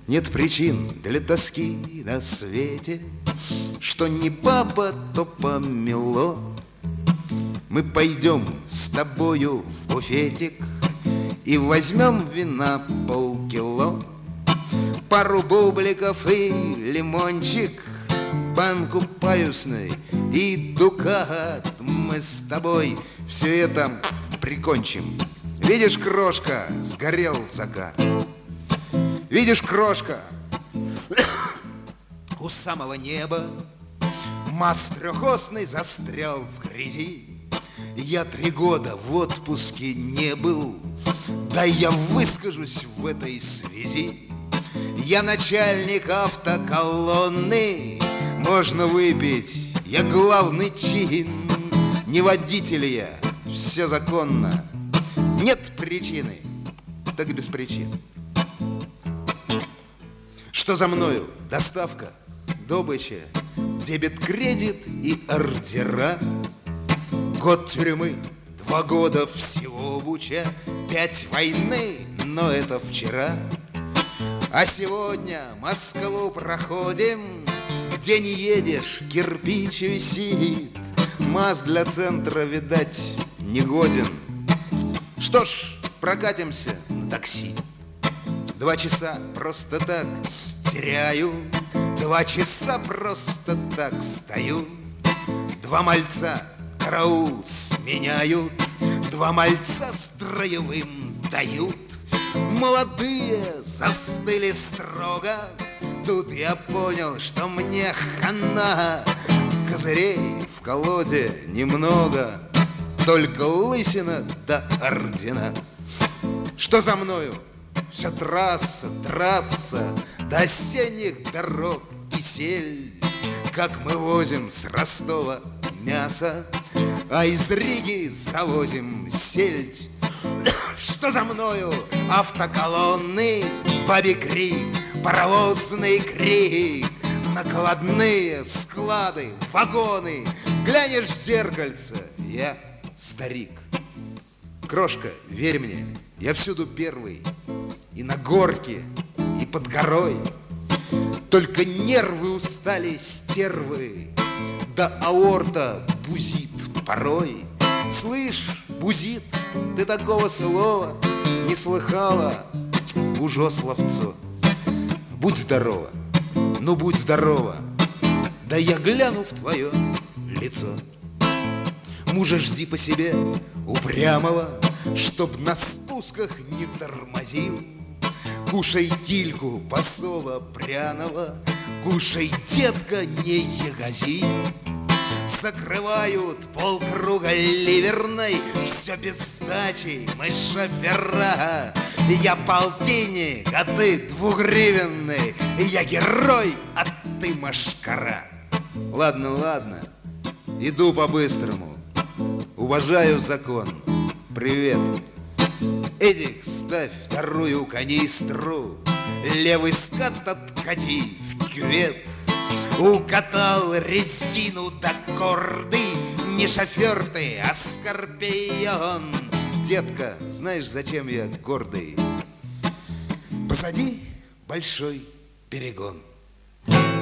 Нет причин для тоски на свете, что не баба, то помело. Мы пойдем с тобою в буфетик и возьмем вина полкило, пару бубликов и лимончик, банку паюсной и дукат. Мы с тобой все это прикончим. Видишь, крошка, сгорел закат. Видишь, крошка, у самого неба МАЗ трехосный застрял в грязи. Я 3 года в отпуске не был, да я выскажусь в этой связи. Я начальник автоколонны, можно выпить, я главный чин. Не водитель я, все законно. Нет причины, так без причин. Что за мною? Доставка, добыча, дебет-кредит и ордера. Год тюрьмы, 2 года всего буча, 5 войны, но это вчера. А сегодня Москву проходим, где не едешь, кирпич висит. МАЗ для центра, видать, не годен. Что ж, прокатимся на такси. 2 часа просто так теряю, 2 часа просто так стою. 2 мальца караул сменяют, 2 мальца строевым дают. Молодые застыли строго, тут я понял, что мне хана. Козырей в колоде немного, только лысина да ордена. Что за мною? Все трасса, трасса, до осенних дорог кисель. Как мы возим с Ростова мясо, а из Риги завозим сельдь. Что за мною? Автоколонны, бабий крик, паровозный крик, накладные склады, вагоны. Глянешь в зеркальце, я старик. Крошка, верь мне, я всюду первый, и на горке, и под горой. Только нервы устали стервы, да аорта бузит порой. Слышь, бузит, ты такого слова не слыхала, ужо словцо. Будь здорова, ну будь здорова, да я гляну в твое лицо. Мужа жди по себе, упрямого, чтоб на спусках не тормозил. Кушай кильку посола пряного, кушай, детка, не ягози. Закрывают полкруга ливерной, все без сдачи, мы шофера. Я полтинник, а ты 2-гривенный, я герой, а ты машкара. Ладно, ладно, иду по-быстрому, уважаю закон. Привет. Эдик, ставь 2-ю канистру, левый скат откати в кювет. Укатал резину до корды, не шофер ты, а скорпион. Детка, знаешь, зачем я гордый? Посади большой перегон.